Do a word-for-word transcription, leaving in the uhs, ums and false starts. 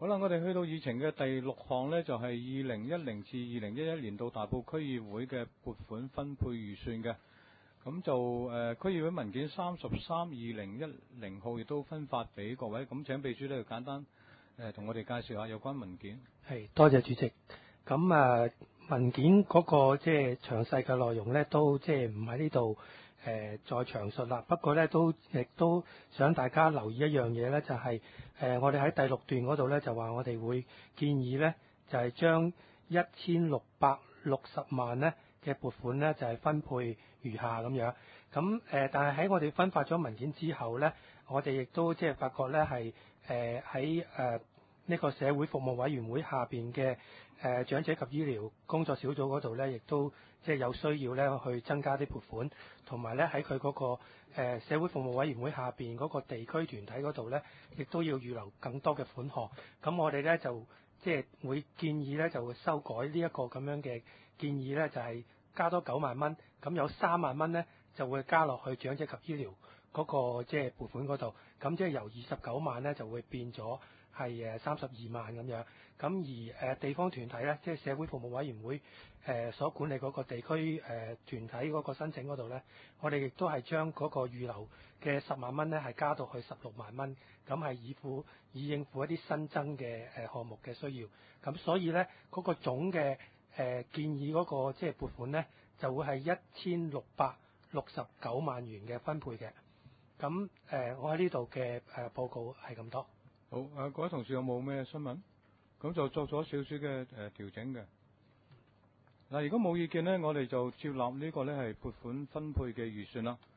好啦，我哋去到議程嘅第六項呢，就係二零一零至二零一一年度大埔區議會嘅撥款分配預算嘅。咁就誒、呃、區議會文件三十三二零一零號亦都分發俾各位。咁請秘書呢，就簡單誒同、呃、我哋介紹下有關文件。 係，多謝主席。咁啊文件嗰個即係詳細嘅內容呢，都即係唔喺呢度誒再詳述啦。不過呢，都亦都想大家留意一樣嘢呢，就係、是、誒我哋喺第六段嗰度呢，就話我哋會建議呢，就係將一千六百六十萬呢嘅撥款呢，就係分配餘下咁樣。咁誒，但係喺我哋分發咗文件之後呢，我哋亦都即係發覺呢，係誒喺誒呢個社會服務委員會下邊嘅誒長者及醫療工作小組嗰度呢，亦都即係有需要呢去增加啲撥款，同埋呢喺佢嗰個誒社會服務委員會下邊嗰個地區團體嗰度呢，亦都要預留更多嘅款項。咁我哋呢，就即係會建議呢，就會修改呢一個咁樣嘅建議呢，就係加多九萬蚊，咁有三萬蚊呢，就會加落去長者及醫療嗰個即係撥款嗰度，咁即係由二十九萬呢，就會變咗係誒三十二萬咁樣。咁而誒地方團體呢，即係社會服務委員會誒所管理嗰個地區誒團體嗰個申請嗰度呢，我哋亦都係將嗰個預留嘅十萬蚊呢，係加到去十六萬蚊，咁係以付以應付一啲新增嘅誒項目嘅需要。咁所以呢，嗰個總嘅誒建議嗰個即係撥款呢，就會係一千六百六十九萬元嘅分配嘅。咁誒、呃，我喺呢度嘅誒報告係咁多。 好，誒各位同事有冇咩新聞？咁就作咗少少嘅誒調整嘅。嗱，如果冇意見呢，我哋就接納呢個呢係撥款分配嘅預算啦。